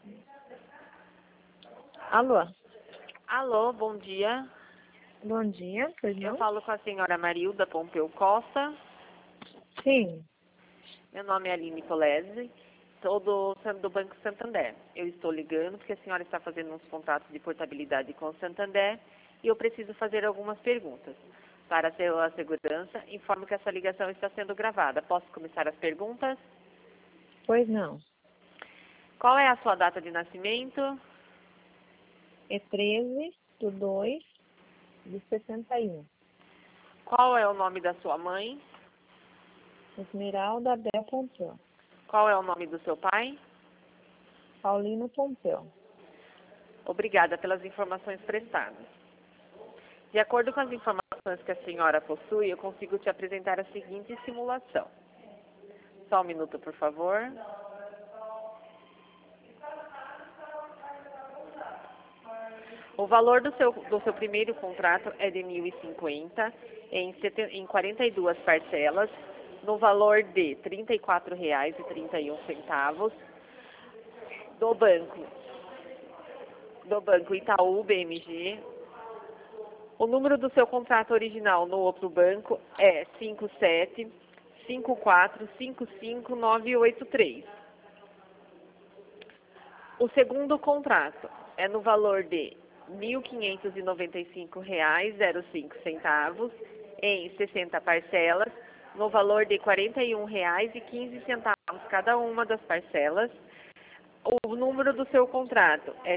Alô? Alô, bom dia. Bom dia, pois Eu não? falo com a senhora Marilda Pompeu Costa. Sim. Meu nome é Aline Polese. Sou do Banco Santander. Eu estou ligando porque a senhora está fazendo uns contratos de portabilidade com o Santander e eu preciso fazer algumas perguntas. Para a sua segurança, informo que essa ligação está sendo gravada. Posso começar as perguntas? Pois não. Qual é a sua data de nascimento? É 13/2/61. Qual é o nome da sua mãe? Esmeralda Abel Pompeu. Qual é o nome do seu pai? Paulino Pompeu. Obrigada pelas informações prestadas. De acordo com as informações que a senhora possui, eu consigo te apresentar a seguinte simulação. Só um minuto, por favor. O valor do seu primeiro contrato é de R$ 1.050 em 42 parcelas, no valor de R$ 34,31 do Banco Itaú BMG. O número do seu contrato original no outro banco é 5754555983. O segundo contrato é no valor de R$ 1.595,05 em 60 parcelas, no valor de R$ 41,15 cada uma das parcelas. O número do seu contrato é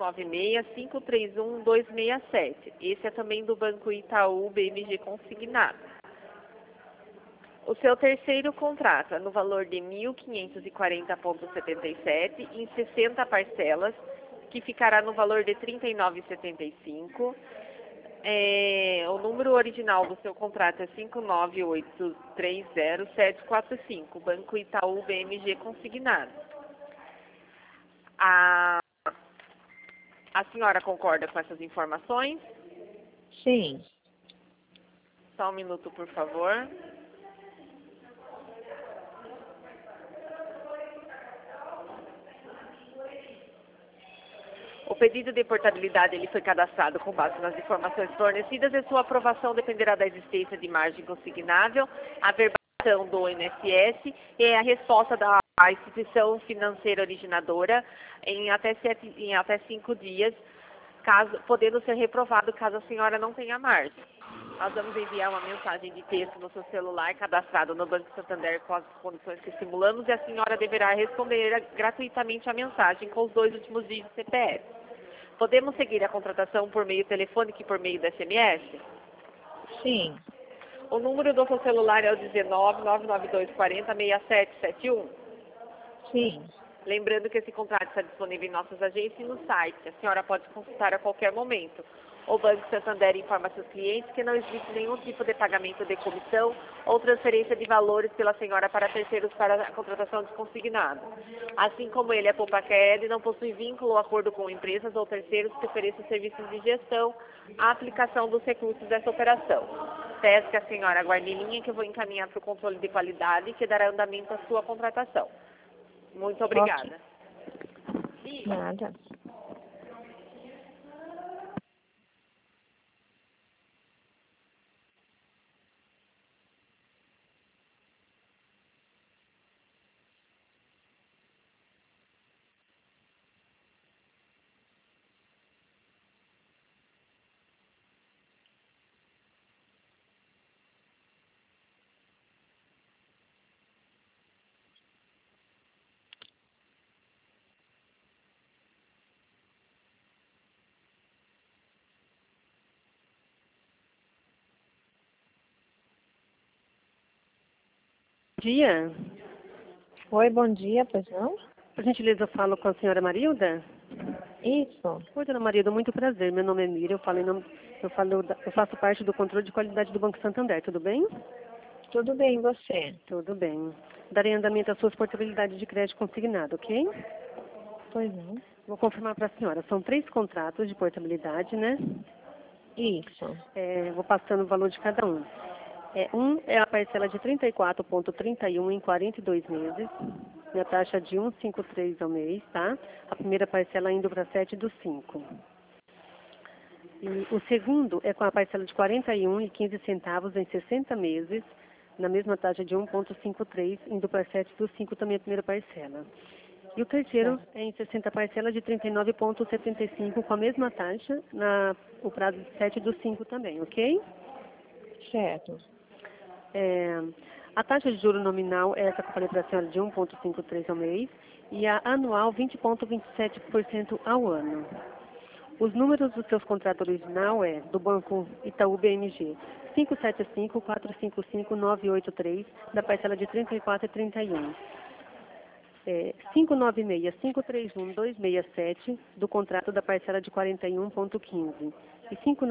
596531-267. Esse é também do Banco Itaú BMG Consignado. O seu terceiro contrato é no valor de R$ 1.540,77 em 60 parcelas, que ficará no valor de R$ 39,75. O número original do seu contrato é 59830745, Banco Itaú BMG Consignado. A senhora concorda com essas informações? Sim. Só um minuto, por favor. O pedido de portabilidade ele foi cadastrado com base nas informações fornecidas e sua aprovação dependerá da existência de margem consignável, a verbalização do INSS e a resposta da instituição financeira originadora em até 5 dias, podendo ser reprovado caso a senhora não tenha margem. Nós vamos enviar uma mensagem de texto no seu celular cadastrado no Banco Santander com as condições que simulamos e a senhora deverá responder gratuitamente a mensagem com os 2 últimos dígitos do CPF. Podemos seguir a contratação por meio telefônico e por meio do SMS? Sim. O número do seu celular é o 19992406771. Sim. Lembrando que esse contrato está disponível em nossas agências e no site. A senhora pode consultar a qualquer momento. O Banco Santander informa seus clientes que não existe nenhum tipo de pagamento de comissão ou transferência de valores pela senhora para terceiros para a contratação de consignado. Assim como ele é poupa-queda e não possui vínculo ou acordo com empresas ou terceiros que ofereçam serviços de gestão, a aplicação dos recursos dessa operação. Peço que a senhora aguarde em linha que eu vou encaminhar para o controle de qualidade que dará andamento à sua contratação. Muito obrigada. Okay. Nada. Bom dia. Oi, bom dia, pois não? Por gentileza, eu falo com a senhora Marilda? Isso. Oi, dona Marilda, muito prazer. Meu nome é Miriam, eu faço parte do controle de qualidade do Banco Santander, tudo bem? Tudo bem, e você? Tudo bem. Darei andamento às suas portabilidades de crédito consignado, ok? Pois não? Vou confirmar para a senhora. São 3 contratos de portabilidade, né? Isso. Vou passando o valor de cada um. Um é a parcela de 34,31 em 42 meses, E a taxa de 153 ao mês, tá? A primeira parcela indo para 7/5. E o segundo é com a parcela de 41,15 centavos em 60 meses, na mesma taxa de 1,53, indo para 7/5 também a primeira parcela. E o terceiro é em 60 parcelas de 39,75 com a mesma taxa, o prazo de 7/5 também, ok? Certo. A taxa de juro nominal é essa que eu falei para a senhora de 1,53 ao mês e a anual 20,27% ao ano. Os números do seus contratos original é do Banco Itaú BMG 575-455-983, da parcela de 34,31. 596-531-267, do contrato da parcela de 41,15. E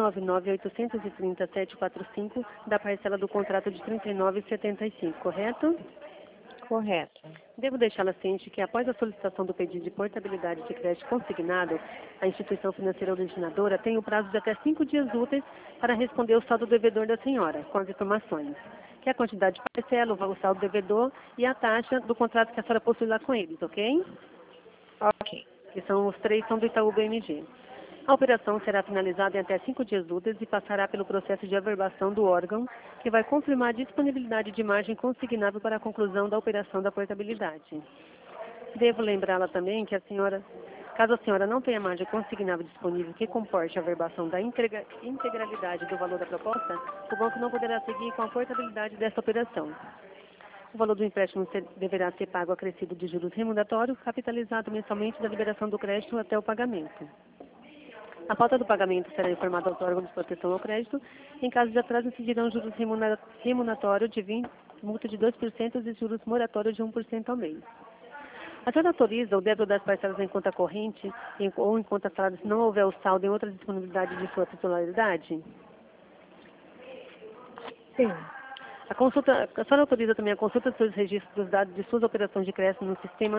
599-830-745, da parcela do contrato de 39,75, correto? Correto. Devo deixá-la ciente que, após a solicitação do pedido de portabilidade de crédito consignado, a instituição financeira originadora tem o prazo de até 5 dias úteis para responder o saldo devedor da senhora, com as informações, que é a quantidade de parcela, o saldo devedor e a taxa do contrato que a senhora possui lá com eles, ok? Ok. Que são os três, são do Itaú BMG. A operação será finalizada em até 5 dias úteis e passará pelo processo de averbação do órgão, que vai confirmar a disponibilidade de margem consignável para a conclusão da operação da portabilidade. Devo lembrá-la também que caso a senhora não tenha margem consignável disponível que comporte a averbação da integralidade do valor da proposta, o banco não poderá seguir com a portabilidade desta operação. O valor do empréstimo deverá ser pago acrescido de juros remuneratórios, capitalizado mensalmente da liberação do crédito até o pagamento. A falta do pagamento será informada aos órgãos de proteção ao crédito. Em caso de atraso, incidirão juros remuneratórios de 20%, multa de 2% e juros moratórios de 1% ao mês. A senhora autoriza o débito das parcelas em conta corrente ou em conta saldo se não houver o saldo em outra disponibilidade de sua titularidade? Sim. A senhora autoriza também a consulta dos seus registros dos dados de suas operações de crédito no sistema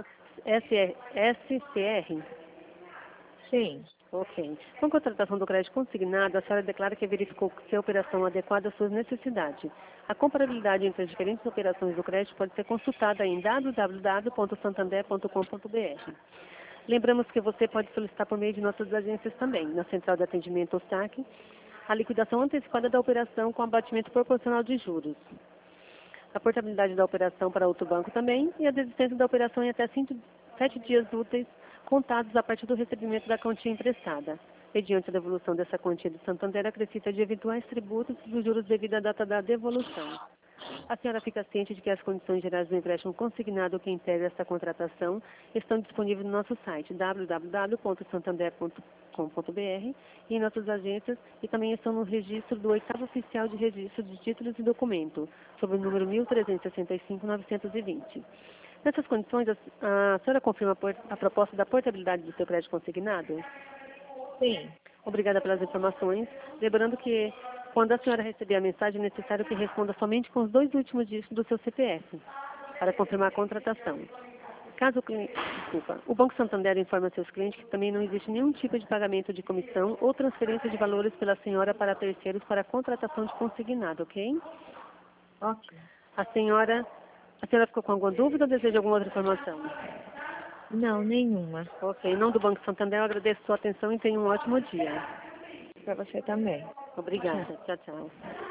SCR? Sim. Ok. Com a contratação do crédito consignado, a senhora declara que verificou se a operação é adequada às suas necessidades. A comparabilidade entre as diferentes operações do crédito pode ser consultada em www.santander.com.br. Lembramos que você pode solicitar por meio de nossas agências também, na Central de Atendimento ou SAC, a liquidação antecipada da operação com abatimento proporcional de juros. A portabilidade da operação para outro banco também e a desistência da operação em até 7 dias úteis contados a partir do recebimento da quantia emprestada. Mediante a devolução dessa quantia de Santander, acrescida de eventuais tributos dos juros devido à data da devolução. A senhora fica ciente de que as condições gerais do empréstimo consignado que integra esta contratação estão disponíveis no nosso site www.santander.com.br e em nossas agências e também estão no registro do 8º Oficial de Registro de Títulos e Documentos, sob o número 1365-920. Nessas condições, a senhora confirma a proposta da portabilidade do seu crédito consignado? Sim. Obrigada pelas informações. Lembrando que, quando a senhora receber a mensagem, é necessário que responda somente com os 2 últimos dígitos do seu CPF, para confirmar a contratação. O Banco Santander informa seus clientes que também não existe nenhum tipo de pagamento de comissão ou transferência de valores pela senhora para terceiros para a contratação de consignado, ok? Ok. A senhora ficou com alguma dúvida ou deseja alguma outra informação? Não, nenhuma. Ok. Em nome do Banco Santander, eu agradeço a sua atenção e tenha um ótimo dia. Para você também. Obrigada. Tchau, tchau.